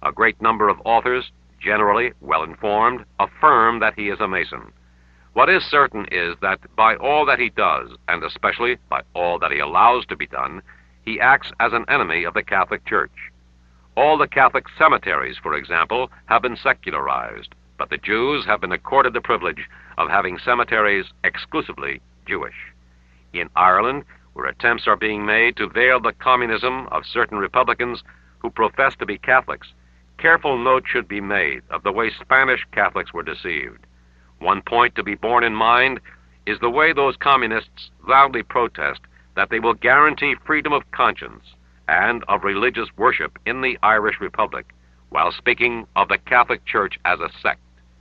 A great number of authors, generally well-informed, affirm that he is a Mason. What is certain is that by all that he does, and especially by all that he allows to be done, he acts as an enemy of the Catholic Church. All the Catholic cemeteries, for example, have been secularized, but the Jews have been accorded the privilege of having cemeteries exclusively Jewish. In Ireland, where attempts are being made to veil the communism of certain Republicans who profess to be Catholics, careful note should be made of the way Spanish Catholics were deceived. One point to be borne in mind is the way those communists loudly protest that they will guarantee freedom of conscience and of religious worship in the Irish Republic, while speaking of the Catholic Church as a sect.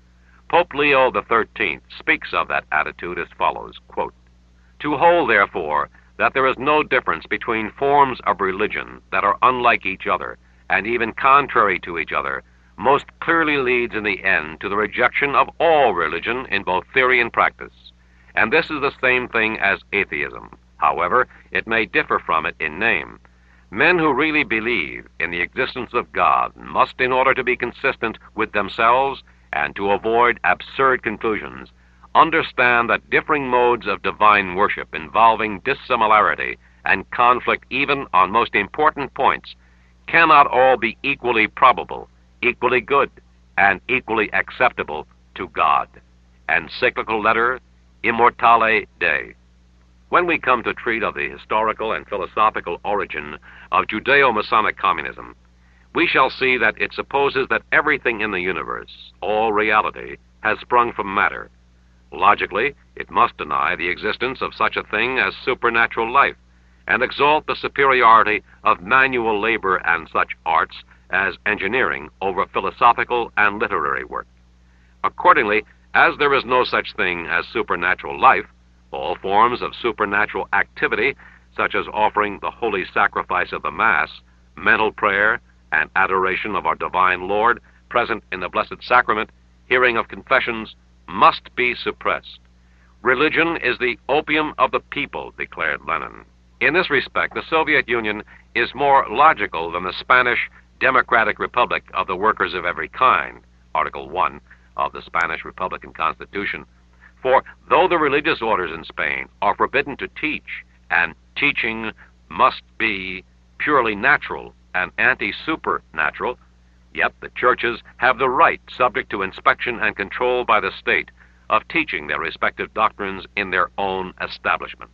Pope Leo XIII speaks of that attitude as follows, quote, "To hold, therefore, that there is no difference between forms of religion that are unlike each other and even contrary to each other most clearly leads in the end to the rejection of all religion in both theory and practice. And this is the same thing as atheism. However, it may differ from it in name. Men who really believe in the existence of God must, in order to be consistent with themselves and to avoid absurd conclusions, understand that differing modes of divine worship involving dissimilarity and conflict even on most important points cannot all be equally probable, equally good, and equally acceptable to God." Encyclical Letter Immortale Dei. When we come to treat of the historical and philosophical origin of Judeo-Masonic communism, we shall see that it supposes that everything in the universe, all reality, has sprung from matter. Logically, it must deny the existence of such a thing as supernatural life, and exalt the superiority of manual labor and such arts as engineering over philosophical and literary work. Accordingly, as there is no such thing as supernatural life, all forms of supernatural activity, such as offering the holy sacrifice of the Mass, mental prayer, and adoration of our divine Lord, present in the Blessed Sacrament, hearing of confessions, must be suppressed. Religion is the opium of the people, declared Lenin. In this respect, the Soviet Union is more logical than the Spanish Democratic Republic of the Workers of Every Kind, Article 1 of the Spanish Republican Constitution. For though the religious orders in Spain are forbidden to teach, and teaching must be purely natural and anti-supernatural, yet the churches have the right, subject to inspection and control by the state, of teaching their respective doctrines in their own establishments.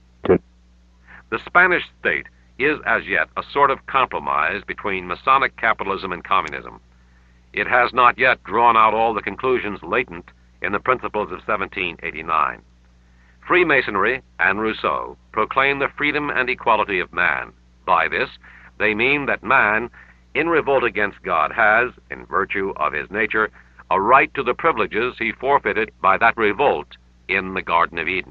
The Spanish state is as yet a sort of compromise between Masonic capitalism and communism. It has not yet drawn out all the conclusions latent in the Principles of 1789. Freemasonry and Rousseau proclaim the freedom and equality of man. By this, they mean that man, in revolt against God, has, in virtue of his nature, a right to the privileges he forfeited by that revolt in the Garden of Eden.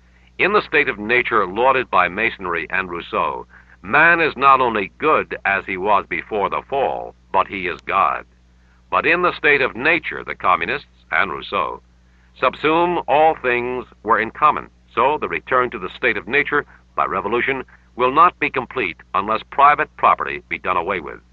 In the state of nature lauded by Masonry and Rousseau, man is not only good as he was before the fall, but he is God. But in the state of nature, the communists and Rousseau subsume all things were in common. So the return to the state of nature by revolution will not be complete unless private property be done away with.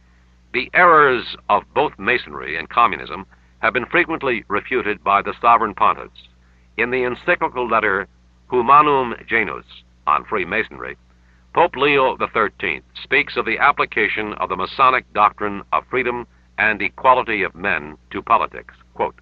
The errors of both Masonry and communism have been frequently refuted by the sovereign pontiffs. In the encyclical letter Humanum Genus on Freemasonry, Pope Leo XIII speaks of the application of the Masonic doctrine of freedom and equality of men to politics. Quote,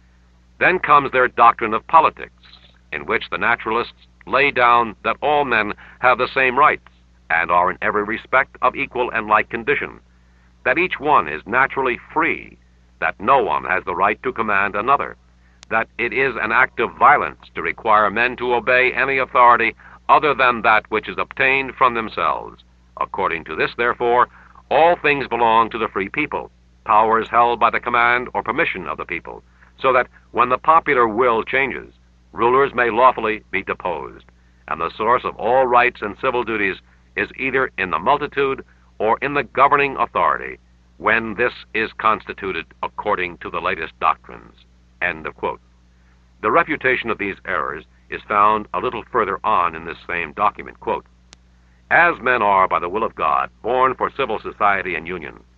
"Then comes their doctrine of politics, in which the naturalists lay down that all men have the same rights and are in every respect of equal and like condition, that each one is naturally free, that no one has the right to command another, that it is an act of violence to require men to obey any authority other than that which is obtained from themselves. According to this, therefore, all things belong to the free people, powers held by the command or permission of the people, so that when the popular will changes, rulers may lawfully be deposed, and the source of all rights and civil duties is either in the multitude or in the governing authority, when this is constituted according to the latest doctrines." End of quote. The refutation of these errors is found a little further on in this same document. Quote, "As men are by the will of God born for civil society and union,